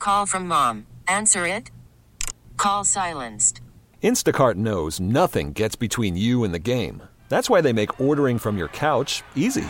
Call from mom. Answer it. Call silenced. Instacart knows nothing gets between you and the game. That's why they make ordering from your couch easy.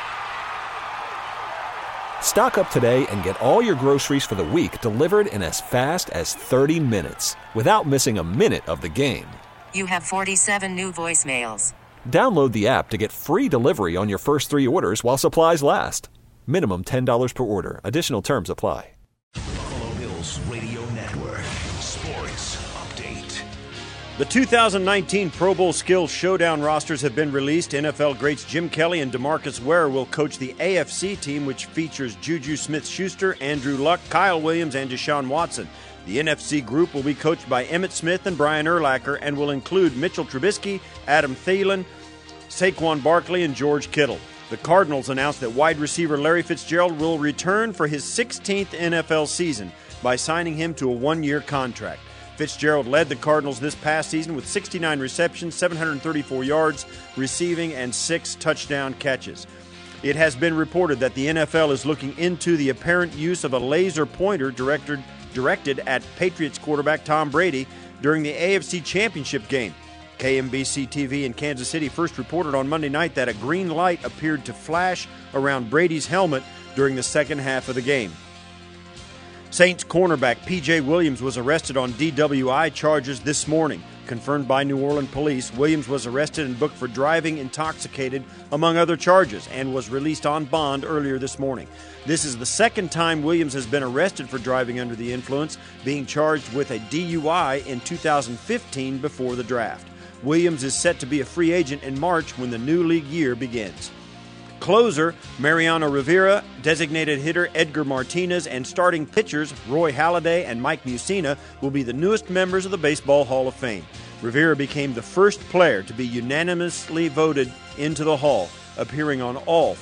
Stock up today and get all your groceries for the week delivered in as fast as 30 minutes without missing a minute of the game. You have 47 new voicemails. Download the app to get free delivery on your first 3 orders while supplies last. Minimum $10 per order. Additional terms apply. Buffalo Bills Radio Network. Sports Update. The 2019 Pro Bowl Skills Showdown rosters have been released. NFL greats Jim Kelly and DeMarcus Ware will coach the AFC team, which features Juju Smith-Schuster, Andrew Luck, Kyle Williams, and Deshaun Watson. The NFC group will be coached by Emmitt Smith and Brian Urlacher and will include Mitchell Trubisky, Adam Thielen, Saquon Barkley, and George Kittle. The Cardinals announced that wide receiver Larry Fitzgerald will return for his 16th NFL season by signing him to a 1-year contract. Fitzgerald led the Cardinals this past season with 69 receptions, 734 yards receiving, and 6 touchdown catches. It has been reported that the NFL is looking into the apparent use of a laser pointer directed at Patriots quarterback Tom Brady during the AFC Championship game. KMBC TV in Kansas City first reported on Monday night that a green light appeared to flash around Brady's helmet during the second half of the game. Saints cornerback P.J. Williams was arrested on DWI charges this morning. Confirmed by New Orleans police, Williams was arrested and booked for driving intoxicated, among other charges, and was released on bond earlier this morning. This is the second time Williams has been arrested for driving under the influence, being charged with a DUI in 2015 before the draft. Williams is set to be a free agent in March when the new league year begins. Closer Mariano Rivera, designated hitter Edgar Martinez, and starting pitchers Roy Halladay and Mike Mussina will be the newest members of the Baseball Hall of Fame. Rivera became the first player to be unanimously voted into the Hall, appearing on all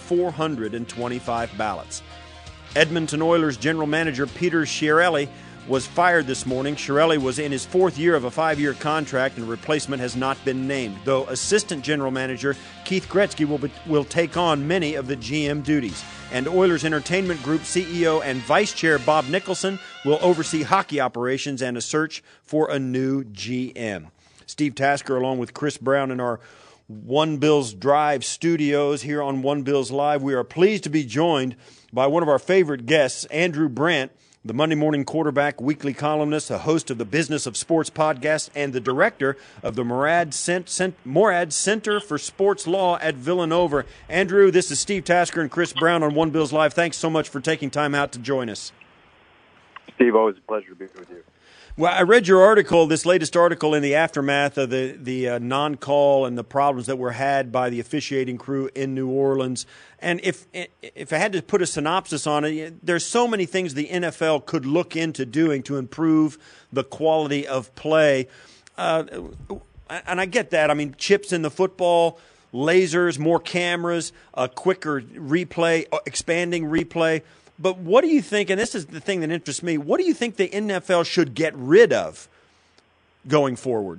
425 ballots. Edmonton Oilers general manager Peter Chiarelli was fired this morning. Chiarelli was in his 4th year of a 5-year contract, and a replacement has not been named, though assistant general manager Keith Gretzky will take on many of the GM duties. And Oilers Entertainment Group CEO and Vice Chair Bob Nicholson will oversee hockey operations and a search for a new GM. Steve Tasker, along with Chris Brown, in our One Bills Drive studios here on One Bills Live. We are pleased to be joined by one of our favorite guests, Andrew Brandt, the Monday Morning Quarterback weekly columnist, a host of the Business of Sports podcast, and the director of the Morad Center for Sports Law at Villanova. Andrew, this is Steve Tasker and Chris Brown on One Bills Live. Thanks so much for taking time out to join us. Steve, always a pleasure to be with you. Well, I read your article, this latest article, in the aftermath of the non-call and the problems that were had by the officiating crew in New Orleans. And if I had to put a synopsis on it, there's so many things the NFL could look into doing to improve the quality of play. And I get that. I mean, chips in the football, lasers, more cameras, a quicker replay, expanding replay. But what do you think, and this is the thing that interests me, what do you think the NFL should get rid of going forward?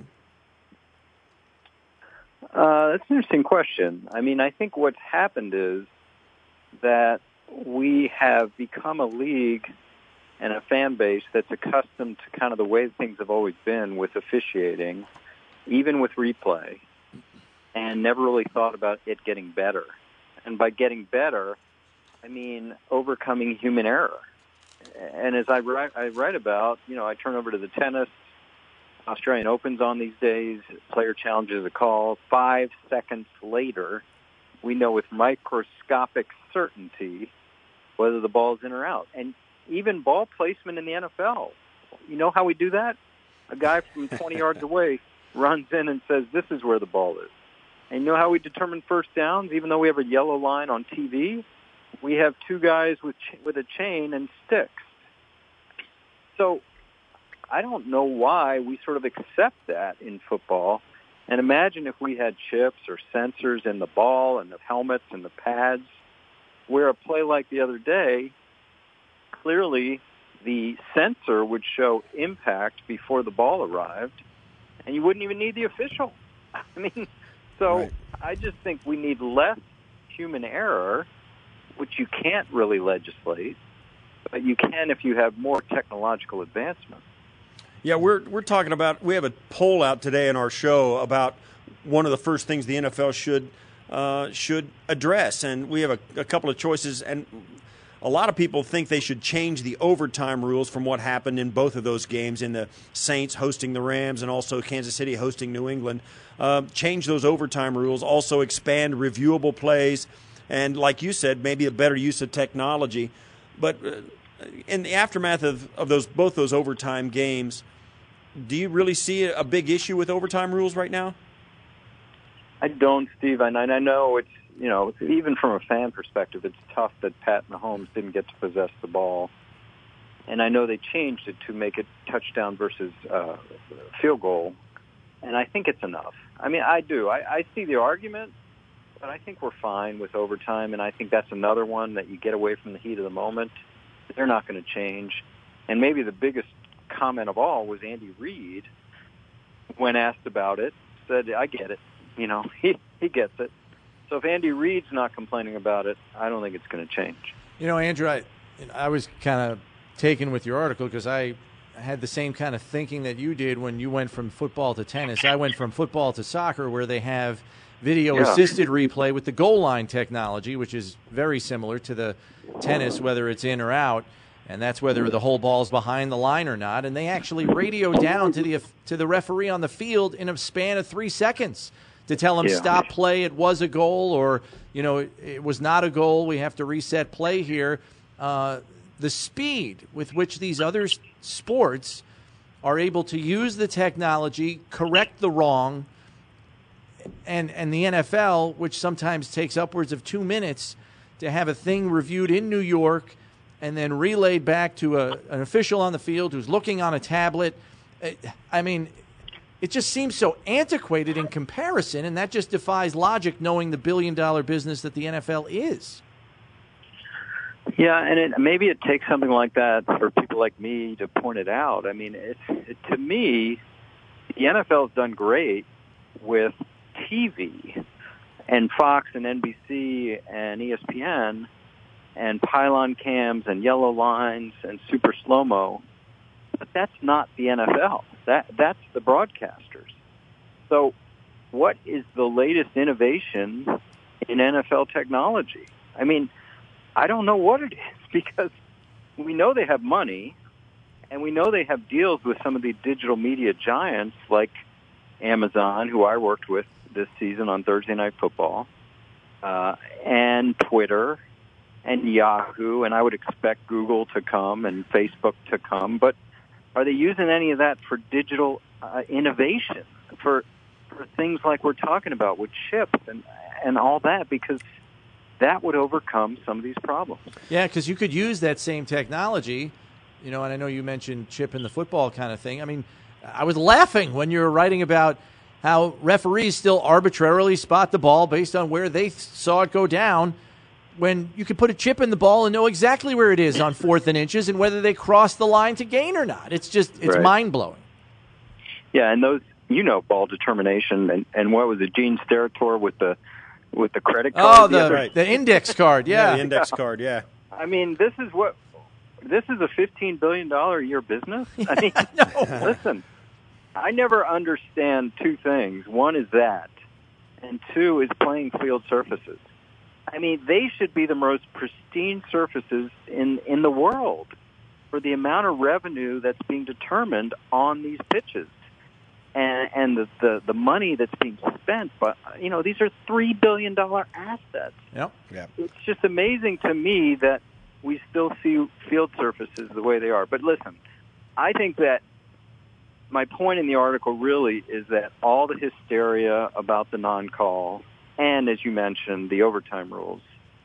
That's an interesting question. I mean, I think what's happened is that we have become a league and a fan base that's accustomed to kind of the way things have always been with officiating, even with replay, and never really thought about it getting better. And by getting better, I mean overcoming human error. And as I write about, I turn over to the tennis. Australian Open's on these days. Player challenges a call. 5 seconds later, we know with microscopic certainty whether the ball's in or out. And even ball placement in the NFL. You know how we do that? A guy from 20 yards away runs in and says, this is where the ball is. And you know how we determine first downs, even though we have a yellow line on TV? We have 2 guys with a chain and sticks. So I don't know why we sort of accept that in football. And imagine if we had chips or sensors in the ball and the helmets and the pads, where a play like the other day, clearly the sensor would show impact before the ball arrived, and you wouldn't even need the official. I mean, so right. I just think we need less human error, which you can't really legislate, but you can if you have more technological advancement. Yeah, we're talking about, we have a poll out today in our show about one of the first things the NFL should address, and we have a couple of choices, and a lot of people think they should change the overtime rules from what happened in both of those games, in the Saints hosting the Rams and also Kansas City hosting New England. Change those overtime rules, also expand reviewable plays, and like you said, maybe a better use of technology. But in the aftermath of both those overtime games, do you really see a big issue with overtime rules right now? I don't, Steve, and I know it's, even from a fan perspective, it's tough that Pat Mahomes didn't get to possess the ball. And I know they changed it to make it touchdown versus field goal, and I think it's enough. I mean, I do. I see the argument, but I think we're fine with overtime, and I think that's another one that you get away from the heat of the moment. They're not going to change. And maybe the biggest comment of all was Andy Reid, when asked about it, said, I get it. He gets it. So if Andy Reid's not complaining about it, I don't think it's going to change. Andrew, I was kind of taken with your article because I had the same kind of thinking that you did when you went from football to tennis. I went from football to soccer, where they have video-assisted replay with the goal line technology, which is very similar to the tennis, whether it's in or out, and that's whether the whole ball's behind the line or not. And they actually radio down to the referee on the field in a span of 3 seconds to tell him, stop play, it was a goal, or, it was not a goal, we have to reset play here. The speed with which these other sports are able to use the technology, correct the wrong, and the NFL, which sometimes takes upwards of 2 minutes to have a thing reviewed in New York and then relayed back to an official on the field who's looking on a tablet. I mean, it just seems so antiquated in comparison, and that just defies logic, knowing the billion-dollar business that the NFL is. Yeah, and maybe it takes something like that for people like me to point it out. I mean, to me, the NFL has done great with TV and Fox and NBC and ESPN and pylon cams and yellow lines and super slow-mo, but that's not the NFL. That's the broadcasters. So what is the latest innovation in NFL technology? I mean, I don't know what it is, because we know they have money, and we know they have deals with some of the digital media giants like Amazon, who I worked with this season on Thursday Night Football, and Twitter and Yahoo, and I would expect Google to come and Facebook to come. But are they using any of that for digital innovation, for things like we're talking about with chips and all that? Because that would overcome some of these problems. Yeah, because you could use that same technology, and I know you mentioned chip in the football kind of thing. I mean, I was laughing when you were writing about how referees still arbitrarily spot the ball based on where they saw it go down, when you could put a chip in the ball and know exactly where it is on 4th and inches and whether they crossed the line to gain or not. It's right. Mind-blowing. Yeah, and those, ball determination, and what was it, Gene Steratore with the credit card? Oh, the index card, yeah. The index card, yeah. I mean, this is a $15 billion a year business? I mean, listen, I never understand two things. One is that, and two is playing field surfaces. I mean, they should be the most pristine surfaces in the world for the amount of revenue that's being determined on these pitches. And the money that's being spent, but these are $3 billion assets. Yep. It's just amazing to me that we still see field surfaces the way they are. But listen, I think that my point in the article really is that all the hysteria about the non-call and, as you mentioned, the overtime rules,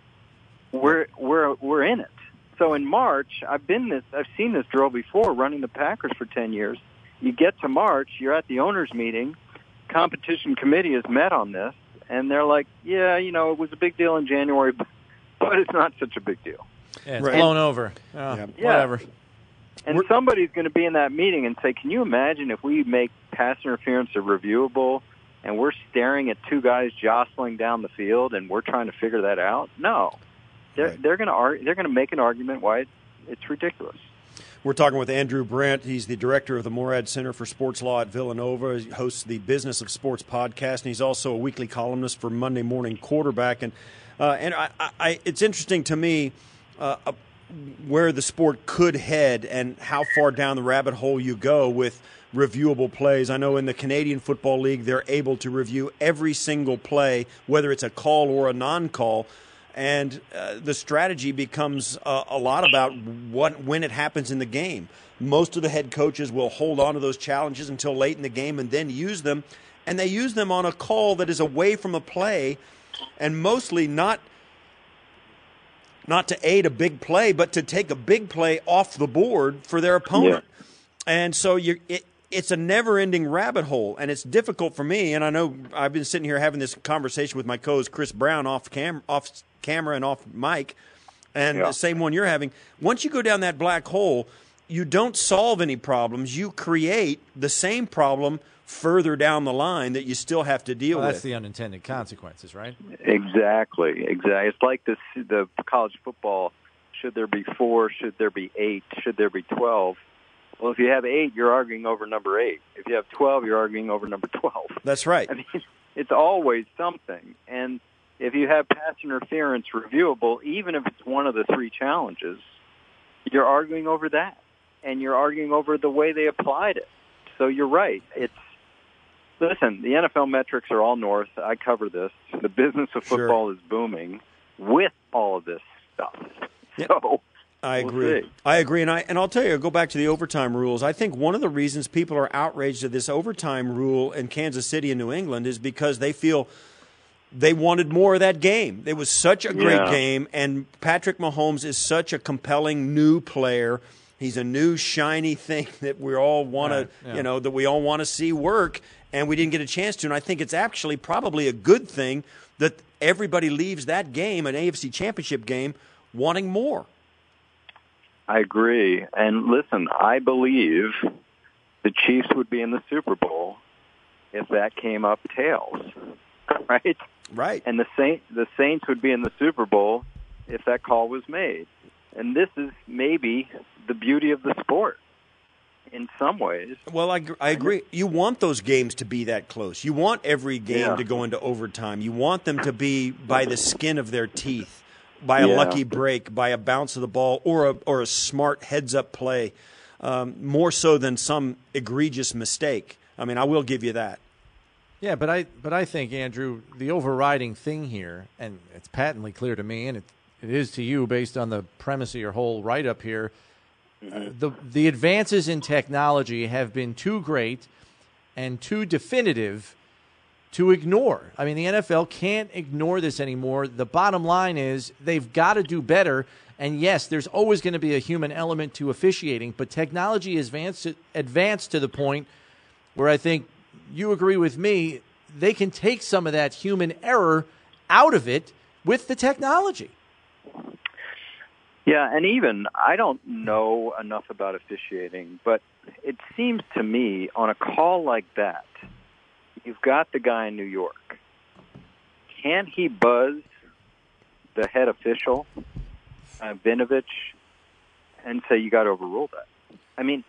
we're in it. So in March, I've seen this drill before, running the Packers for 10 years. You get to March, you're at the owners' meeting, competition committee has met on this, and they're like, yeah, it was a big deal in January, but it's not such a big deal. Yeah, it's blown over. Whatever. And somebody's going to be in that meeting and say, can you imagine if we make pass interference reviewable and we're staring at two guys jostling down the field and we're trying to figure that out? No. They're going to make an argument why It's ridiculous. We're talking with Andrew Brandt. He's the director of the Morad Center for Sports Law at Villanova. He hosts the Business of Sports podcast, and he's also a weekly columnist for Monday Morning Quarterback. And it's interesting to me where the sport could head and how far down the rabbit hole you go with reviewable plays. I know in the Canadian Football League, they're able to review every single play, whether it's a call or a non-call. And the strategy becomes a lot about when it happens in the game. Most of the head coaches will hold on to those challenges until late in the game and then use them. And they use them on a call that is away from a play, and mostly not to aid a big play, but to take a big play off the board for their opponent. Yeah. And so it's a never-ending rabbit hole, and it's difficult for me. And I know I've been sitting here having this conversation with my co-host Chris Brown off camera and off mic, and the same one you're having. Once you go down that black hole, you don't solve any problems. You create the same problem further down the line that you still have to deal with. That's the unintended consequences, right? Exactly. It's like the college football. Should there be 4? Should there be 8? Should there be 12? Well, if you have 8, you're arguing over number 8. If you have 12, you're arguing over number 12. That's right. I mean, it's always something. And if you have pass interference reviewable, even if it's one of the 3 challenges, you're arguing over that. And you're arguing over the way they applied it. So you're right. Listen, the NFL metrics are all north. I cover this. The business of football is booming with all of this stuff. Yeah. So I agree. I agree, and I'll tell you, go back to the overtime rules. I think one of the reasons people are outraged at this overtime rule in Kansas City and New England is because they feel they wanted more of that game. It was such a great game, and Patrick Mahomes is such a compelling new player. He's a new shiny thing that we all want to, that we all want to see work, and we didn't get a chance to. And I think it's actually probably a good thing that everybody leaves that game, an AFC Championship game, wanting more. I agree. And listen, I believe the Chiefs would be in the Super Bowl if that came up tails, right? Right. And the Saints would be in the Super Bowl if that call was made. And this is maybe the beauty of the sport in some ways. Well, I agree. You want those games to be that close. You want every game to go into overtime. You want them to be by the skin of their teeth, by a lucky break, by a bounce of the ball, or a smart heads-up play, more so than some egregious mistake. I mean, I will give you that. Yeah, but I think, Andrew, the overriding thing here, and it's patently clear to me, and it is to you based on the premise of your whole write-up here, the advances in technology have been too great and too definitive to ignore. I mean, the NFL can't ignore this anymore. The bottom line is they've got to do better. And yes, there's always going to be a human element to officiating, but technology is advanced to the point where I think you agree with me, they can take some of that human error out of it with the technology. Yeah, and even, I don't know enough about officiating, but it seems to me on a call like that, you've got the guy in New York. Can't he buzz the head official, Vinovich, and say, you got to overrule that? I mean,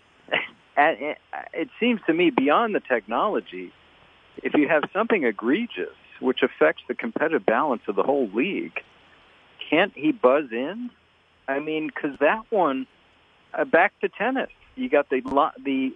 it seems to me beyond the technology, if you have something egregious which affects the competitive balance of the whole league, can't he buzz in? I mean, because that one, back to tennis, you got the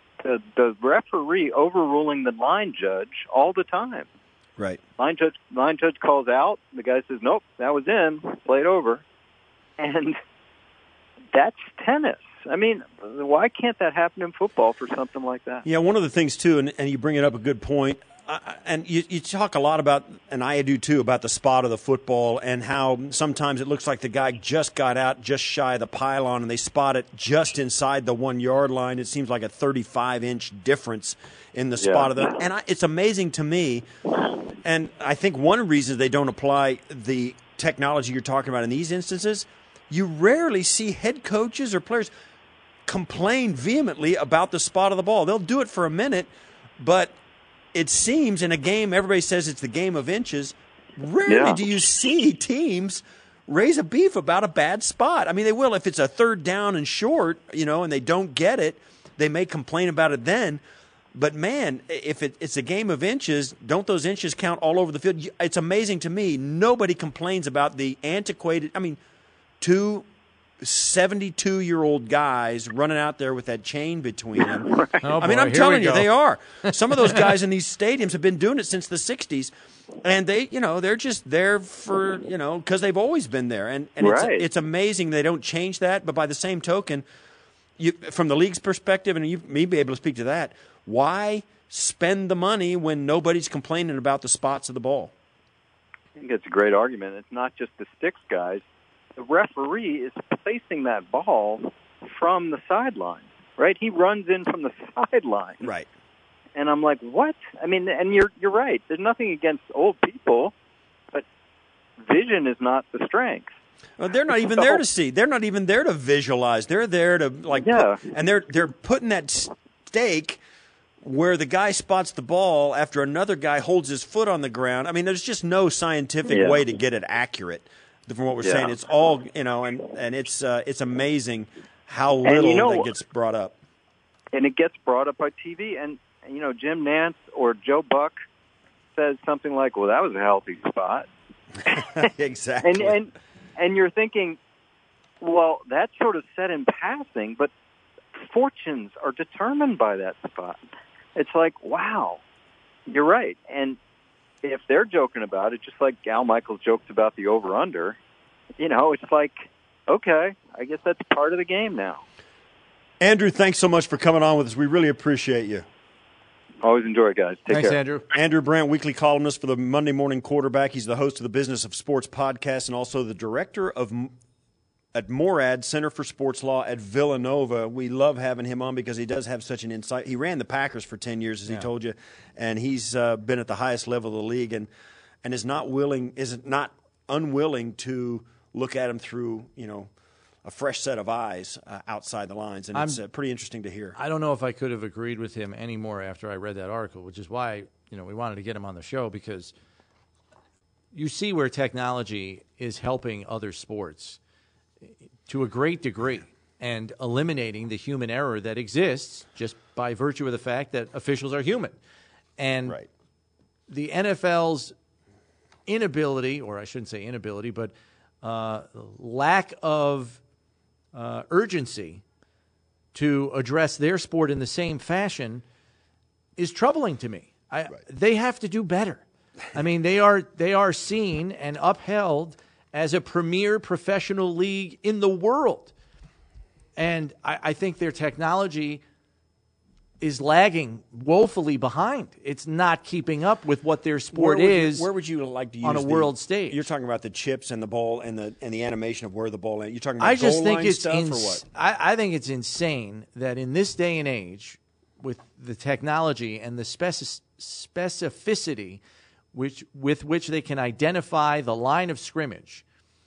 referee overruling the line judge all the time. Right. Line judge calls out. The guy says, nope, that was in. Play it over. And that's tennis. I mean, why can't that happen in football for something like that? Yeah, one of the things, too, and you bring it up a good point, and you talk a lot about, and I do too, about the spot of the football and how sometimes it looks like the guy just got out just shy of the pylon and they spot it just inside the 1 yard line. It seems like a 35-inch difference in the spot of the. And it's amazing to me, and I think one reason they don't apply the technology you're talking about in these instances, you rarely see head coaches or players complain vehemently about the spot of the ball. They'll do it for a minute, but it seems in a game, everybody says it's the game of inches. Rarely do you see teams raise a beef about a bad spot. I mean, they will if it's a third down and short, and they don't get it. They may complain about it then. But, man, if it's a game of inches, don't those inches count all over the field? It's amazing to me. Nobody complains about the antiquated – I mean, 2 72-year-old guys running out there with that chain between them. Right. Oh, I mean, boy, I'm telling you, here we they go. are. Some of those guys in these stadiums have been doing it since the 60s. And they, they're just there for, because they've always been there. And Right. it's amazing they don't change that. But by the same token, from the league's perspective, and you may be able to speak to that, why spend the money when nobody's complaining about the spots of the ball? I think it's a great argument. It's not just the sticks guys. The referee is placing that ball from the sideline, right? He runs in from the sideline. Right. And I'm like, what? I mean, and you're right. There's nothing against old people, but vision is not the strength. Well, they're not even there to see. They're not even there to visualize. They're there to and they're putting that stake where the guy spots the ball after another guy holds his foot on the ground. I mean, there's just no scientific way to get it accurate. From what we're saying, it's all and it's amazing how little that gets brought up. And it gets brought up by TV, and Jim Nantz or Joe Buck says something like, "Well, that was a healthy spot." Exactly. And you're thinking, well, that's sort of said in passing, but fortunes are determined by that spot. It's like, wow, you're right. And if they're joking about it, just like Al Michaels joked about the over-under, it's like, okay, I guess that's part of the game now. Andrew, thanks so much for coming on with us. We really appreciate you. Always enjoy it, guys. Take Thanks, care. Andrew. Andrew Brandt, weekly columnist for the Monday Morning Quarterback. He's the host of the Business of Sports podcast and also the director at Morad Center for Sports Law at Villanova. We love having him on because he does have such an insight. He ran the Packers for 10 years, as he told you, and he's been at the highest level of the league and is not unwilling to look at him through, a fresh set of eyes outside the lines, and it's pretty interesting to hear. I don't know if I could have agreed with him any more after I read that article, which is why we wanted to get him on the show, because you see where technology is helping other sports to a great degree and eliminating the human error that exists just by virtue of the fact that officials are human. And the NFL's inability, or I shouldn't say inability, but lack of urgency to address their sport in the same fashion is troubling to me. They have to do better. I mean, they are seen and upheld as a premier professional league in the world. And I think their technology is lagging woefully behind. It's not keeping up with what their sport is. Where would you like to use on a world stage? You're talking about the chips and the ball and the animation of where the ball is. You're talking about I just goal think line it's stuff or what? I think it's insane that in this day and age, with the technology and the specificity with which they can identify the line of scrimmage,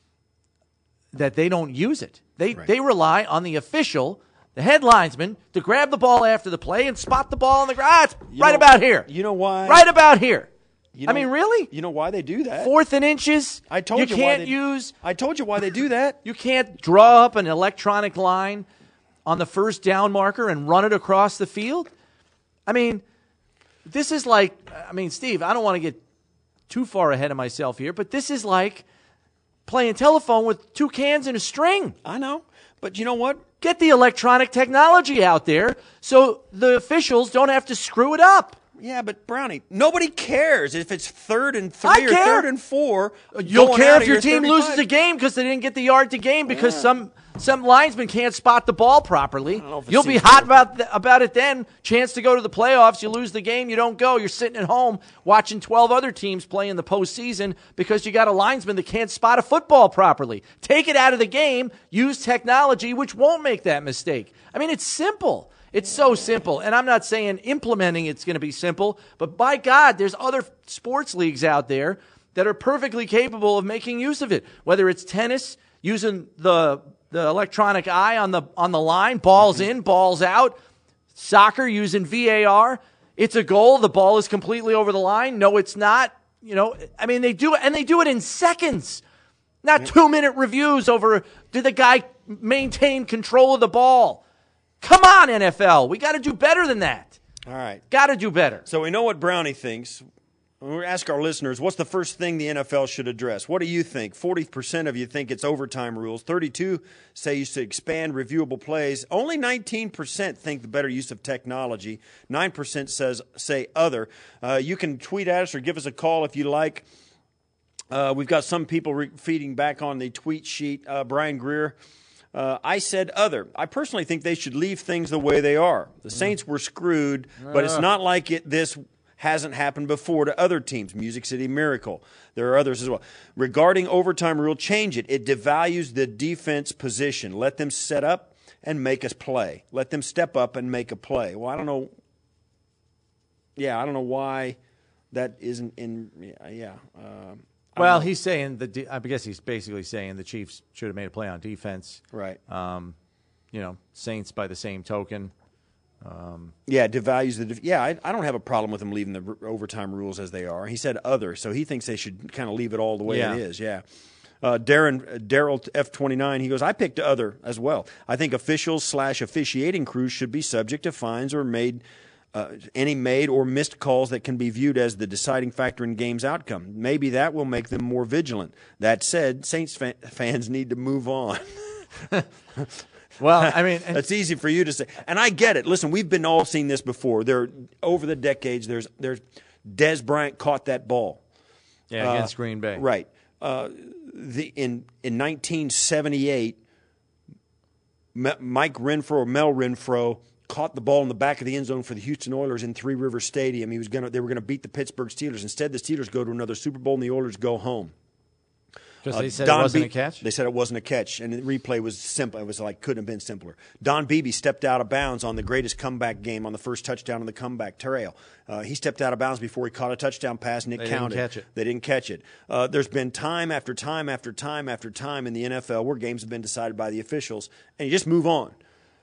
that they don't use it. They rely on the official, the head linesman, to grab the ball after the play and spot the ball on the ground. About here. You know why? Right about here. I mean, really? You know why they do that? 4th and inches? I told you can't why use. I told you why they do that. You can't draw up an electronic line on the first down marker and run it across the field? I mean, this is like, Steve, I don't want to get too far ahead of myself here, but this is like playing telephone with 2 cans and a string. I know. But you know what? Get the electronic technology out there so the officials don't have to screw it up. Yeah, but Brownie, nobody cares if it's 3rd and 3 I or care. 3rd and 4. You'll care if your team 35. loses a game because they didn't get the yard to gain because some linesman can't spot the ball properly. You'll be hot about it then. Chance to go to the playoffs. You lose the game, you don't go. You're sitting at home watching 12 other teams play in the postseason because you got a linesman that can't spot a football properly. Take it out of the game. Use technology, which won't make that mistake. I mean, it's simple. It's so simple. And I'm not saying implementing it's going to be simple, but by God, there's other sports leagues out there that are perfectly capable of making use of it. Whether it's tennis, using the electronic eye on the line, balls in, balls out. Soccer, using VAR. It's a goal. The ball is completely over the line. No, it's not. They do it, and they do it in seconds. Not 2-minute reviews over did the guy maintain control of the ball. Come on, NFL. We got to do better than that. All right. Got to do better. So we know what Brownie thinks. We'll ask our listeners, what's the first thing the NFL should address? What do you think? 40% of you think it's overtime rules. 32% say you should expand reviewable plays. Only 19% think the better use of technology. 9% say other. You can tweet at us or give us a call if you like. We've got some people feeding back on the tweet sheet. Brian Greer, I said other. I personally think they should leave things the way they are. The Saints were screwed, but it's not like this hasn't happened before to other teams. Music City Miracle. There are others as well. Regarding overtime rule, change it. It devalues the defense position. Let them set up and make us play. Let them step up and make a play. Well, I don't know. Yeah, I don't know why that isn't in. Yeah. Well, he's saying I guess he's basically saying the Chiefs should have made a play on defense. Right. Saints by the same token. Yeah, devalues the. I don't have a problem with him leaving the overtime rules as they are. He said other, so he thinks they should kind of leave it all the way it is. Yeah. Daryl F29, he goes, I picked other as well. I think officials / officiating crews should be subject to fines or any made or missed calls that can be viewed as the deciding factor in game's outcome. Maybe that will make them more vigilant. That said, Saints fans need to move on. Well, I mean, that's easy for you to say, and I get it. Listen, we've been all seen this before. Over the decades, there's Dez Bryant caught that ball, against Green Bay, right? In 1978, Mel Renfro caught the ball in the back of the end zone for the Houston Oilers in Three River Stadium. They were going to beat the Pittsburgh Steelers. Instead, the Steelers go to another Super Bowl, and the Oilers go home. Because they said it wasn't a catch? They said it wasn't a catch, and the replay was simple. It was couldn't have been simpler. Don Beebe stepped out of bounds on the greatest comeback game on the first touchdown on the comeback trail. He stepped out of bounds before he caught a touchdown pass, and it counted. They didn't catch it. There's been time after time after time after time in the NFL where games have been decided by the officials, and you just move on.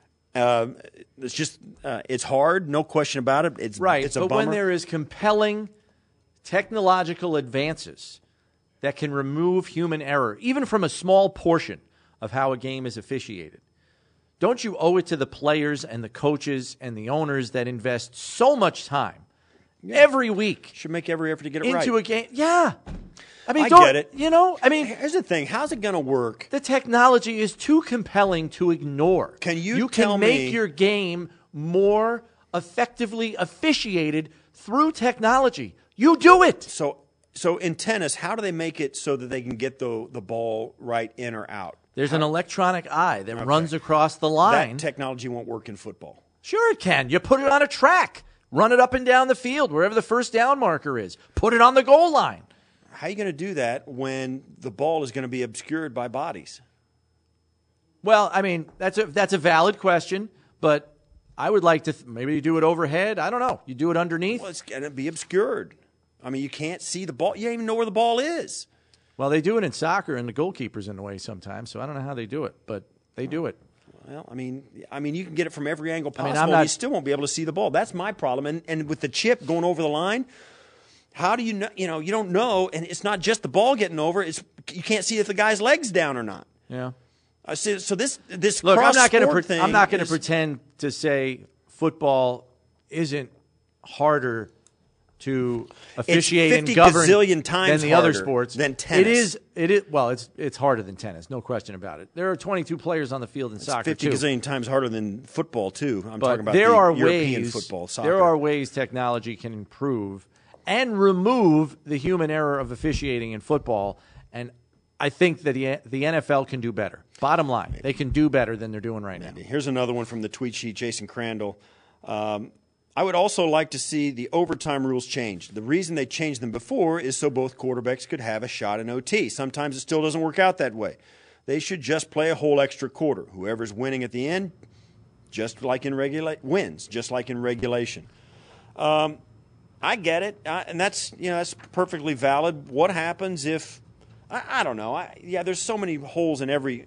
It's hard, no question about it. It's a but bummer. When there is compelling technological advances that can remove human error, even from a small portion of how a game is officiated, don't you owe it to the players and the coaches and the owners that invest so much time every week? Should make every effort to get it right. Into a game. Yeah. I mean, I get it. Here's the thing. How's it going to work? The technology is too compelling to ignore. You can make your game more effectively officiated through technology. You do it. So in tennis, how do they make it so that they can get the ball right in or out? There's an electronic eye that runs across the line. That technology won't work in football. Sure it can. You put it on a track. Run it up and down the field, wherever the first down marker is. Put it on the goal line. How are you going to do that when the ball is going to be obscured by bodies? Well, I mean, that's a valid question, but I would like to maybe you do it overhead. I don't know. You do it underneath. Well, it's going to be obscured. I mean, you can't see the ball. You don't even know where the ball is. Well, they do it in soccer, and the goalkeeper's in the way sometimes, so I don't know how they do it, but they do it. Well, I mean, you can get it from every angle possible, and you still won't be able to see the ball. That's my problem. And with the chip going over the line, how do you know? You don't know, and it's not just the ball getting over. You can't see if the guy's leg's down or not. Yeah. So this look, I'm not going to pretend to say football isn't harder to officiate and govern than the other sports. Than tennis. It is. Well, it's harder than tennis, no question about it. There are 22 players on the field in soccer. 50 gazillion times harder than football too. I'm talking about European football, soccer. There are ways technology can improve and remove the human error of officiating in football, and I think that the NFL can do better. Bottom line, they can do better than they're doing right now. Here's another one from the tweet sheet, Jason Crandall. I would also like to see the overtime rules changed. The reason they changed them before is so both quarterbacks could have a shot in OT. Sometimes it still doesn't work out that way. They should just play a whole extra quarter. Whoever's winning at the end, just like in wins, just like in regulation. I get it, and that's perfectly valid. What happens if I don't know? There's so many holes in every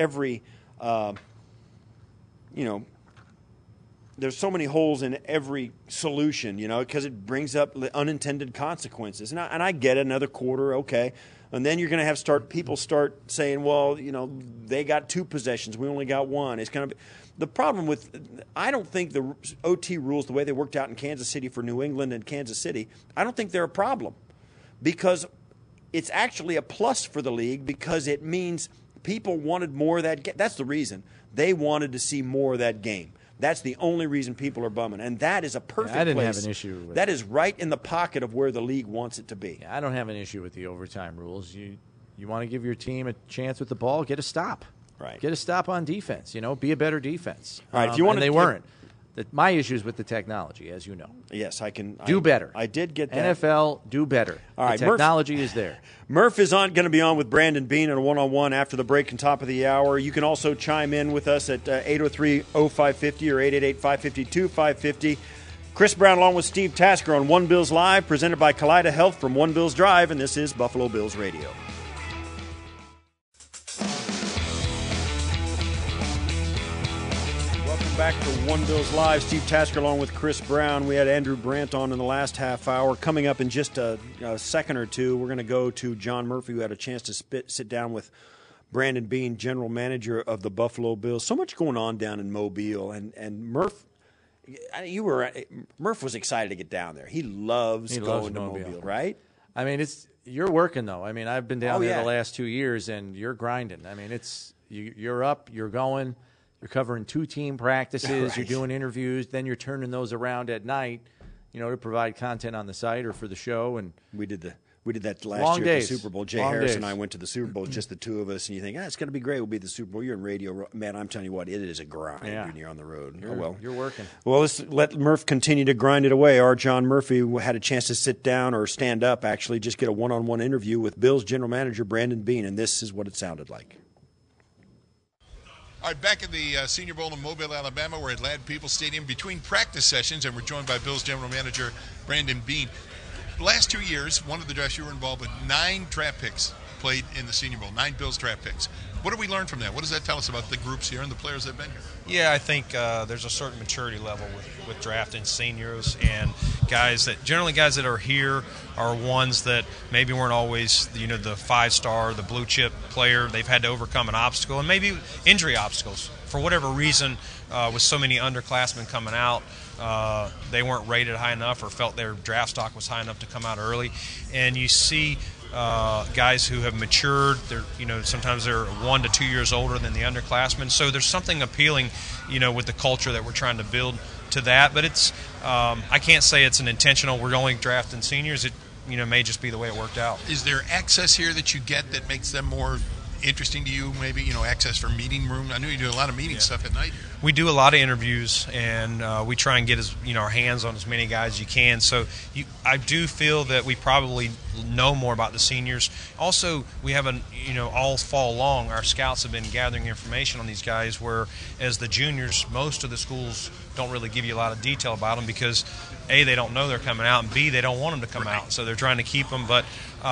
there's so many holes in every solution, because it brings up unintended consequences. And I get it, another quarter, okay. And then you're going to have people start saying, well, they got 2 possessions, we only got 1. It's going to be the problem with. I don't think the OT rules, the way they worked out in Kansas City for New England and Kansas City, I don't think they're a problem, because it's actually a plus for the league, because it means people wanted more of that game. That's the reason. They wanted to see more of that game. That's the only reason people are bumming. And that is a perfect place. I didn't have an issue with that. Is right in the pocket of where the league wants it to be. I don't have an issue with the overtime rules. You want to give your team a chance with the ball, get a stop. Right. Get a stop on defense. Be a better defense. All right. If you want and they weren't. My issue is with the technology, as you know. Yes, I can do better. I did get that. NFL, do better. All right, the technology is there. Murph is going to be on with Brandon Beane in a one-on-one after the break and top of the hour. You can also chime in with us at 803-0550 or 888-552-550. Chris Brown along with Steve Tasker on One Bills Live, presented by Kaleida Health from One Bills Drive, and this is Buffalo Bills Radio. Back to One Bills Live. Steve Tasker along with Chris Brown. We had Andrew Brandt on in the last half hour. Coming up in just a second or two, we're going to go to John Murphy, who had a chance to sit down with Brandon Beane, general manager of the Buffalo Bills. So much going on down in Mobile, and Murph was excited to get down there. He loves going to Mobile, right? I mean, you're working though. I mean, I've been down there the last 2 years, and you're grinding. I mean, you're up, you're going. You're covering 2 team practices. Right. You're doing interviews. Then you're turning those around at night, to provide content on the site or for the show. And we did that last year at the Super Bowl. Jay Harris and I went to the Super Bowl, just the 2 of us. And you think, it's going to be great. We'll be at the Super Bowl. You're in radio, man. I'm telling you what, it is a grind when you're on the road. You're working. Well, let's let Murph continue to grind it away. Our John Murphy had a chance to sit down or stand up, actually, just get a one-on-one interview with Bills general manager Brandon Beane, and this is what it sounded like. All right, back at the Senior Bowl in Mobile, Alabama. We're at Ladd Peoples Stadium between practice sessions, and we're joined by Bills general manager Brandon Beane. The last 2 years, one of the drafts you were involved with, 9 draft picks played in the Senior Bowl, 9 Bills draft picks. What do we learn from that? What does that tell us about the groups here and the players that have been here? Yeah, I think there's a certain maturity level with drafting seniors, and guys that are here are ones that maybe weren't always the 5-star, the blue chip player. They've had to overcome an obstacle and maybe injury obstacles for whatever reason. With so many underclassmen coming out, they weren't rated high enough or felt their draft stock was high enough to come out early, and you see guys who have matured. Sometimes they're 1 to 2 years older than the underclassmen. So there's something appealing, with the culture that we're trying to build to that. But it's I can't say it's an intentional. We're only drafting seniors. It may just be the way it worked out. Is there access here that you get that makes them more interesting to you? Maybe access for meeting room. I know you do a lot of meeting stuff at night here. We do a lot of interviews, and we try and get our hands on as many guys as you can. So I do feel that we probably know more about the seniors. Also, we have all fall long, our scouts have been gathering information on these guys, where as the juniors, most of the schools don't really give you a lot of detail about them because A, they don't know they're coming out, and B, they don't want them to come out, so they're trying to keep them. But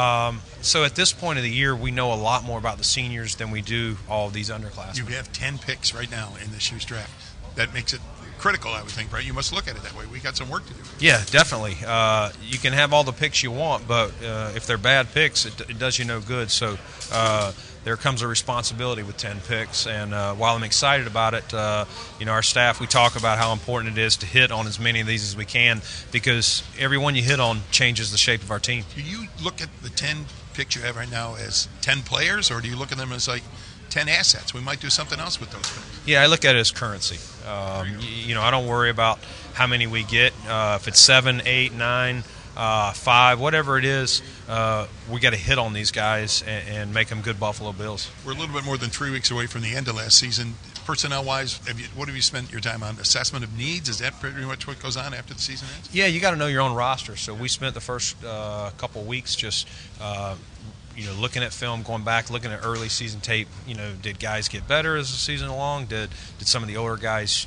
so at this point of the year, we know a lot more about the seniors than we do all of these underclassmen. You have 10 picks right now in this year's draft. That makes it critical, I would think, right? You must look at it that way. We got some work to do. Yeah, definitely. You can have all the picks you want, but if they're bad picks, it does you no good. So there comes a responsibility with 10 picks, and while I'm excited about it, our staff, we talk about how important it is to hit on as many of these as we can, because every one you hit on changes the shape of our team. Do you look at the 10 picks you have right now as 10 players, or do you look at them as like 10 assets? We might do something else with those picks. Yeah, I look at it as currency. I don't worry about how many we get. If it's 7, 8, 9, 5, whatever it is, we got to hit on these guys and make them good Buffalo Bills. We're a little bit more than 3 weeks away from the end of last season. Personnel-wise, what have you spent your time on? Assessment of needs? Is that pretty much what goes on after the season ends? Yeah, you got to know your own roster. So we spent the first couple weeks just looking at film, going back, looking at early season tape. Did guys get better as the season along? Did some of the older guys,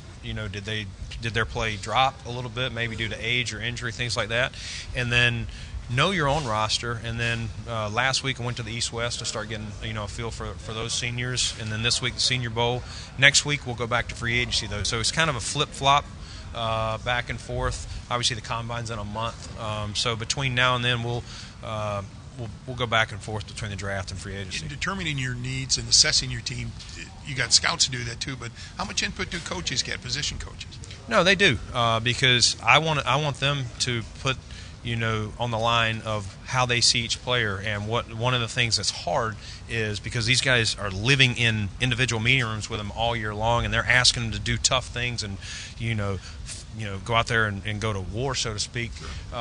did their play drop a little bit, maybe due to age or injury, things like that? And then know your own roster. And then last week I went to the East-West to start getting a feel for those seniors. And then this week the Senior Bowl. Next week we'll go back to free agency though. So it's kind of a flip-flop back and forth. Obviously the Combine's in a month. So between now and then we'll we'll go back and forth between the draft and free agency. In determining your needs and assessing your team, you got scouts to do that too. But how much input do coaches get? Position coaches? No, they do because I want them to put on the line of how they see each player. And one of the things that's hard is because these guys are living in individual meeting rooms with them all year long, and they're asking them to do tough things and go out there and go to war, so to speak.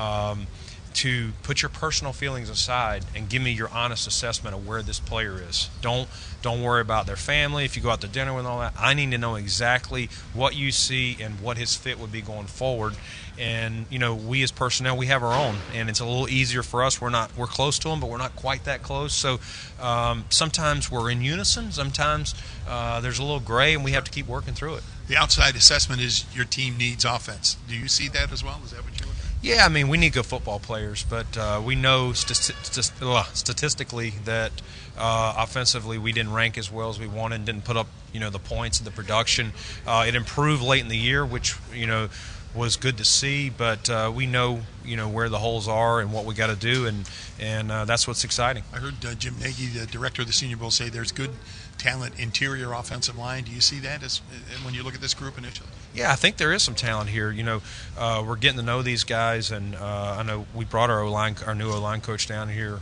To put your personal feelings aside and give me your honest assessment of where this player is. Don't worry about their family. If you go out to dinner with all that, I need to know exactly what you see and what his fit would be going forward. And we as personnel, we have our own, and it's a little easier for us. We're close to them, but we're not quite that close. So sometimes we're in unison. Sometimes there's a little gray, and we have to keep working through it. The outside assessment is your team needs offense. Do you see that as well? Is that what you're looking at? Yeah, I mean, we need good football players, but we know statistically that offensively we didn't rank as well as we wanted and didn't put up, the points and the production. It improved late in the year, which, was good to see, but we know, where the holes are and what we got to do, and that's what's exciting. I heard Jim Nagy, the director of the Senior Bowl, say there's good talent interior offensive line. Do you see that when you look at this group initially? Yeah, I think there is some talent here. We're getting to know these guys, and I know we brought our new O-line coach down here,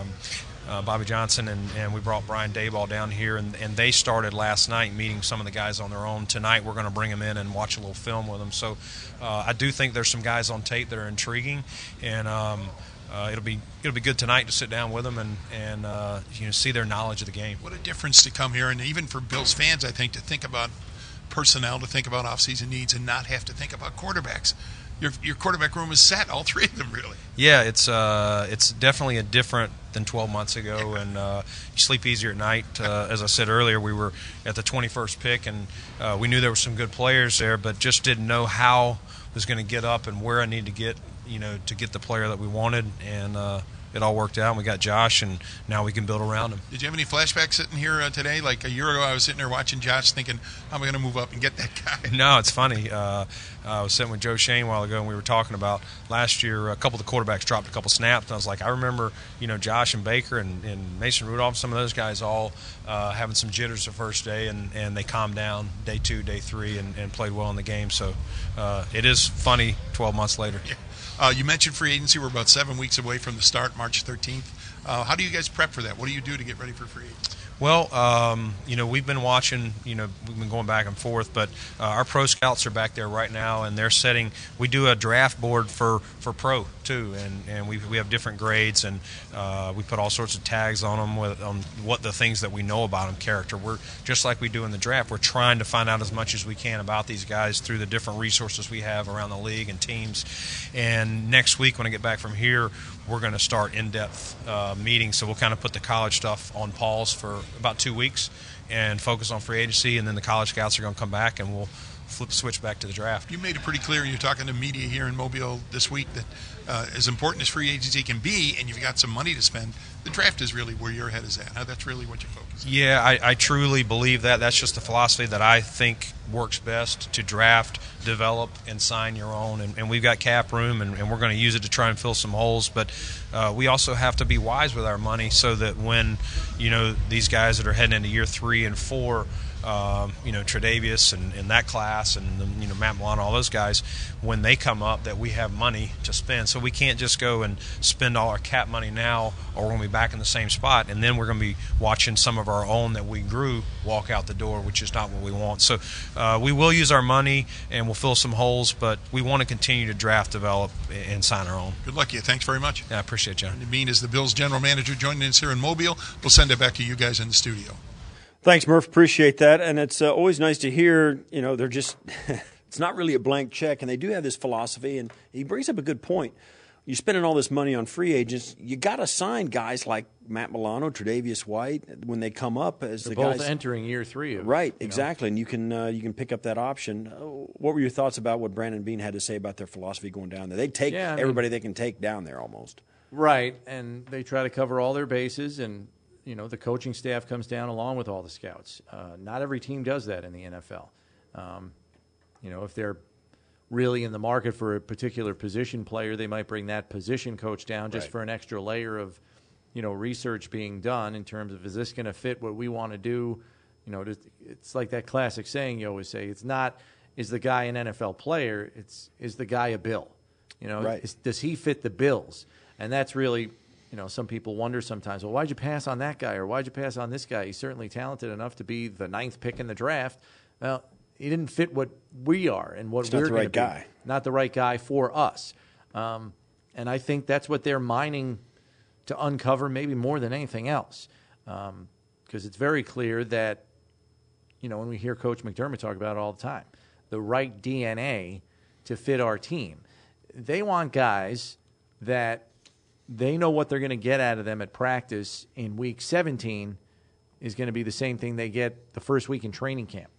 Bobby Johnson, and we brought Brian Dayball down here, and they started last night meeting some of the guys on their own. Tonight we're going to bring them in and watch a little film with them. So I do think there's some guys on tape that are intriguing, and it'll be good tonight to sit down with them and see their knowledge of the game. What a difference to come here, and even for Bills fans, I think, to think about personnel, to think about offseason needs, and not have to think about quarterbacks. Your quarterback room is set, all three of them, really. Yeah, it's definitely a different than 12 months ago, and you sleep easier at night. As I said earlier, we were at the 21st pick, and we knew there were some good players there, but just didn't know how I was going to get up and where I need to get, to get the player that we wanted, and it all worked out, and we got Josh, and now we can build around him. Did you have any flashbacks sitting here today? Like a year ago, I was sitting there watching Josh thinking, how am I going to move up and get that guy? No, it's funny. I was sitting with Joe Shane a while ago, and we were talking about last year, a couple of the quarterbacks dropped a couple snaps, and I was like, I remember, Josh and Baker and Mason Rudolph, some of those guys all having some jitters the first day, and they calmed down day 2, day 3, and played well in the game. So it is funny 12 months later. Yeah. You mentioned free agency. We're about 7 weeks away from the start, March 13th. How do you guys prep for that? What do you do to get ready for free agency? Well, we've been watching, we've been going back and forth, but our pro scouts are back there right now, and they're setting – we do a draft board for pro, too, and we have different grades, and we put all sorts of tags on them on what the things that we know about them, character. We're just like we do in the draft. We're trying to find out as much as we can about these guys through the different resources we have around the league and teams. And next week when I get back from here, we're going to start in-depth meetings, so we'll kind of put the college stuff on pause for about 2 weeks and focus on free agency, and then the college scouts are going to come back and we'll flip the switch back to the draft. You made it pretty clear, you're talking to media here in Mobile this week, that as important as free agency can be and you've got some money to spend, the draft is really where your head is at. That's really what you're focused on. Yeah, I truly believe that. That's just the philosophy that I think works best, to draft, develop, and sign your own. And we've got cap room, and we're going to use it to try and fill some holes. But we also have to be wise with our money so that when, these guys that are heading into year 3 and 4, Tre'Davious and that class, and Matt Milano, all those guys, when they come up, that we have money to spend. So we can't just go and spend all our cap money now, or we're going to be back in the same spot, and then we're going to be watching some of our own that we grew walk out the door, which is not what we want. So we will use our money, and we'll fill some holes, but we want to continue to draft, develop, and sign our own. Good luck to you. Thanks very much. Yeah, I appreciate it, John. Brandon Beane is the Bills general manager, joining us here in Mobile. We'll send it back to you guys in the studio. Thanks, Murph. Appreciate that. And it's always nice to hear, they're just – it's not really a blank check, and they do have this philosophy. And he brings up a good point. You're spending all this money on free agents. You got to sign guys like Matt Milano, Tre'Davious White when they come up as They're the guys. both entering year 3. Right, exactly. And you can pick up that option. What were your thoughts about what Brandon Beane had to say about their philosophy going down there? They take everybody they can take down there almost. Right, and they try to cover all their bases, and the coaching staff comes down along with all the scouts. Not every team does that in the NFL. If they're really in the market for a particular position player, they might bring that position coach down just for an extra layer of research being done in terms of, is this going to fit what we want to do? It's like that classic saying you always say, it's not, is the guy an NFL player? Is the guy a Bill? Right. Does he fit the bills? And that's really, some people wonder sometimes, well, why'd you pass on that guy, or why'd you pass on this guy? He's certainly talented enough to be the 9th pick in the draft. Well, he didn't fit what we are and what we're going to be. Not the right guy. Not the right guy for us. And I think that's what they're mining to uncover, maybe more than anything else. Because it's very clear that, when we hear Coach McDermott talk about it all the time, the right DNA to fit our team. They want guys that they know what they're going to get out of them at practice in week 17 is going to be the same thing they get the first week in training camp.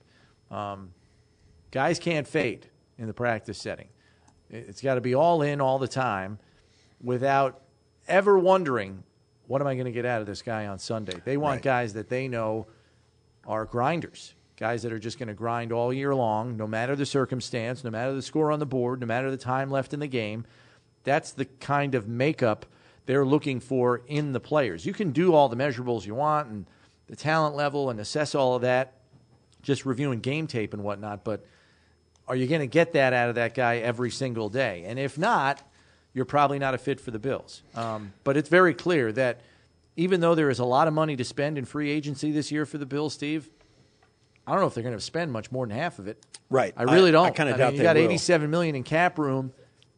Guys can't fade in the practice setting. It's got to be all in all the time without ever wondering, what am I going to get out of this guy on Sunday? They want guys that they know are grinders, guys that are just going to grind all year long, no matter the circumstance, no matter the score on the board, no matter the time left in the game. That's the kind of makeup they're looking for in the players. You can do all the measurables you want and the talent level and assess all of that, just reviewing game tape and whatnot, but are you going to get that out of that guy every single day? And if not, you're probably not a fit for the Bills. But it's very clear that even though there is a lot of money to spend in free agency this year for the Bills, Steve, I don't know if they're going to spend much more than half of it. Right. I really don't. I kind of doubt you they got will. $87 million in cap room.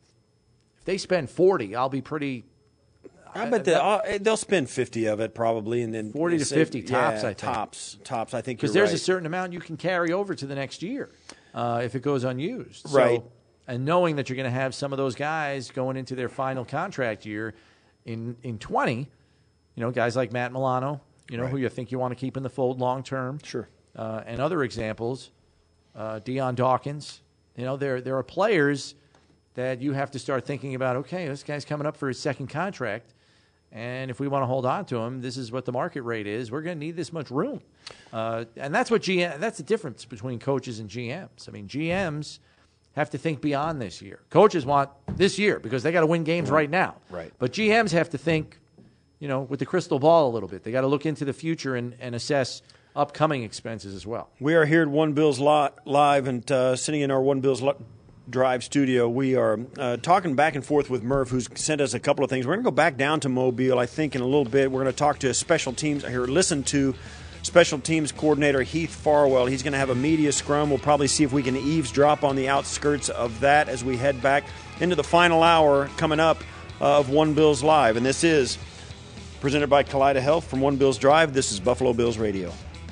If they spend 40, I'll be pretty. I bet they'll spend 50 of it probably, and then 40 to 50 tops. I think tops. I think because there's a certain amount you can carry over to the next year if it goes unused. Right. So, and knowing that you're going to have some of those guys going into their final contract year in 20, guys like Matt Milano, who you think you want to keep in the fold long term. Sure. And other examples, Deion Dawkins. There are players that you have to start thinking about, okay, this guy's coming up for his second contract, and if we want to hold on to him, this is what the market rate is. We're going to need this much room. And that's that's the difference between coaches and GMs. I mean, GMs have to think beyond this year. Coaches want this year because they got to win games right now. Right. But GMs have to think, with the crystal ball a little bit. They got to look into the future and assess upcoming expenses as well. We are here at One Bills Live and sitting in our One Bills Drive studio. We are talking back and forth with Murph, who's sent us a couple of things. We're going to go back down to Mobile, I think, in a little bit. We're going to talk to special teams. Listen to special teams coordinator Heath Farwell. He's going to have a media scrum. We'll probably see if we can eavesdrop on the outskirts of that as we head back into the final hour coming up of One Bills Live. And this is presented by Kaleida Health from One Bills Drive. This is Buffalo Bills Radio.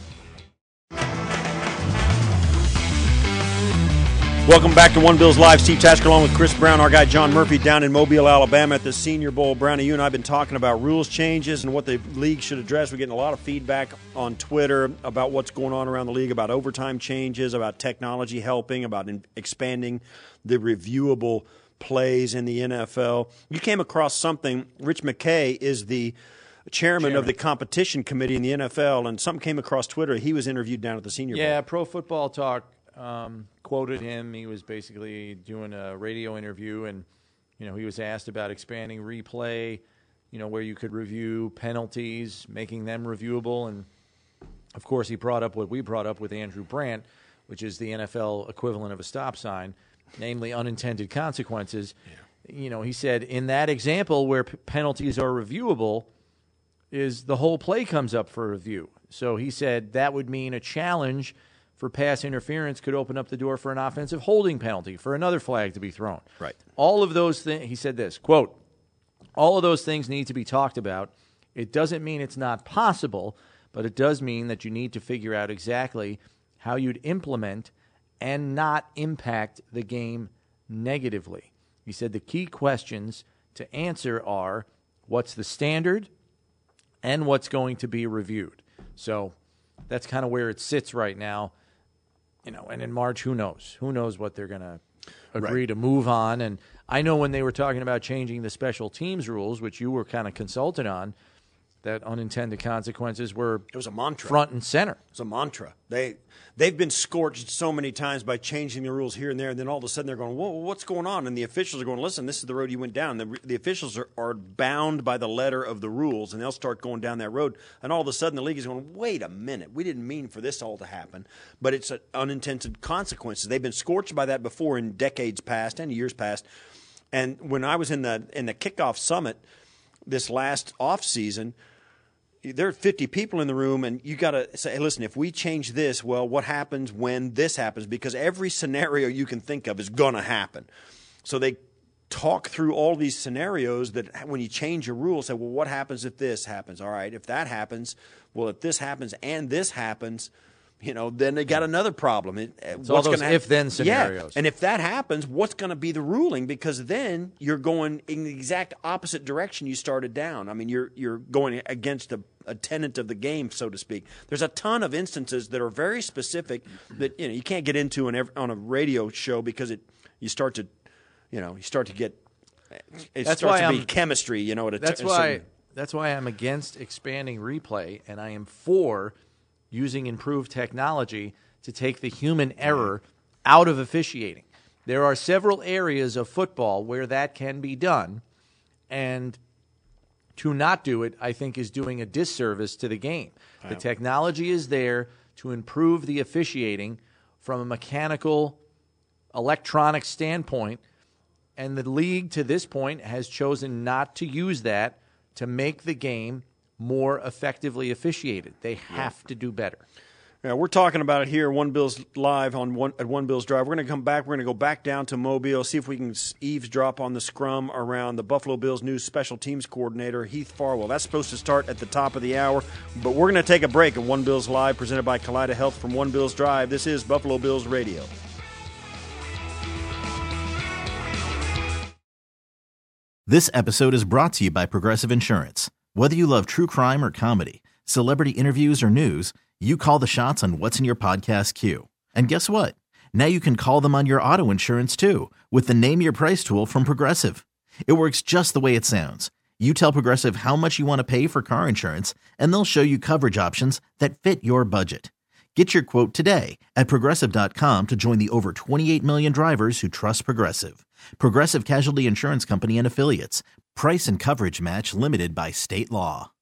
Welcome back to One Bills Live. Steve Tasker along with Chris Brown, our guy John Murphy down in Mobile, Alabama at the Senior Bowl. Brownie, you and I have been talking about rules changes and what the league should address. We're getting a lot of feedback on Twitter about what's going on around the league, about overtime changes, about technology helping, about expanding the reviewable plays in the NFL. You came across something. Rich McKay is the chairman of the competition committee in the NFL, and something came across Twitter. He was interviewed down at the Senior Bowl. Yeah, Pro Football Talk quoted him. He was basically doing a radio interview, and he was asked about expanding replay, where you could review penalties, making them reviewable. And of course, he brought up what we brought up with Andrew Brandt, which is the NFL equivalent of a stop sign, namely unintended consequences. Yeah. He said in that example where penalties are reviewable, is the whole play comes up for review. So he said that would mean a challenge for pass interference could open up the door for an offensive holding penalty, for another flag to be thrown. Right. All of those things, he said this, quote, all of those things need to be talked about. It doesn't mean it's not possible, but it does mean that you need to figure out exactly how you'd implement and not impact the game negatively. He said the key questions to answer are what's the standard and what's going to be reviewed. So that's kind of where it sits right now. And in March, who knows? Who knows what they're going to agree to move on. And I know when they were talking about changing the special teams rules, which you were kind of consulted on, that unintended consequences were It was a mantra. front and center. It's a mantra. They've been scorched so many times by changing the rules here and there, and then all of a sudden they're going, whoa, what's going on? And the officials are going, listen, this is the road you went down. The officials are bound by the letter of the rules, and they'll start going down that road. And all of a sudden the league is going, wait a minute, we didn't mean for this all to happen. But it's unintended consequences. They've been scorched by that before in decades past and years past. And when I was in the kickoff summit this last off season, there are 50 people in the room, and you got to say, hey, listen, if we change this, well, what happens when this happens? Because every scenario you can think of is going to happen. So they talk through all these scenarios that when you change your rules, say, well, what happens if this happens? All right, if that happens, well, if this happens and this happens, then they got another problem. It's all those if-then scenarios. Yeah. And if that happens, what's going to be the ruling? Because then you're going in the exact opposite direction you started down. I mean, you're going against a tenet of the game, so to speak. There's a ton of instances that are very specific that you can't get into on a radio show because you start to get it that's starts why to be chemistry. That's why I'm against expanding replay, and I am for using improved technology to take the human error out of officiating. There are several areas of football where that can be done, and to not do it, I think, is doing a disservice to the game. The technology is there to improve the officiating from a mechanical, electronic standpoint, and the league to this point has chosen not to use that to make the game more effectively officiated. They have to do better. Yeah, we're talking about it here, One Bills Live at One Bills Drive. We're going to come back. We're going to go back down to Mobile, see if we can eavesdrop on the scrum around the Buffalo Bills' new special teams coordinator, Heath Farwell. That's supposed to start at the top of the hour, but we're going to take a break at One Bills Live, presented by Kaleida Health from One Bills Drive. This is Buffalo Bills Radio. This episode is brought to you by Progressive Insurance. Whether you love true crime or comedy, celebrity interviews or news, you call the shots on what's in your podcast queue. And guess what? Now you can call them on your auto insurance too with the Name Your Price tool from Progressive. It works just the way it sounds. You tell Progressive how much you want to pay for car insurance, and they'll show you coverage options that fit your budget. Get your quote today at Progressive.com to join the over 28 million drivers who trust Progressive. Progressive Casualty Insurance Company and Affiliates. Price and coverage match limited by state law.